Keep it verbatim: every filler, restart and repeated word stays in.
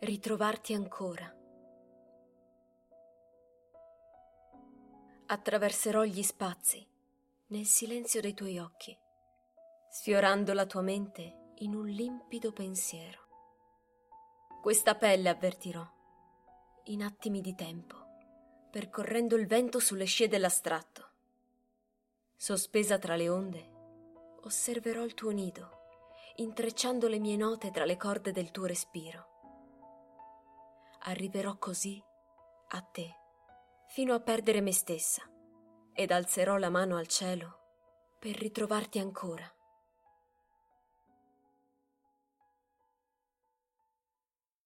ritrovarti ancora. Attraverserò gli spazi nel silenzio dei tuoi occhi, sfiorando la tua mente in un limpido pensiero. Questa pelle avvertirò, in attimi di tempo, percorrendo il vento sulle scie dell'astratto. Sospesa tra le onde, osserverò il tuo nido, intrecciando le mie note tra le corde del tuo respiro. Arriverò così a te, fino a perdere me stessa, ed alzerò la mano al cielo per ritrovarti ancora.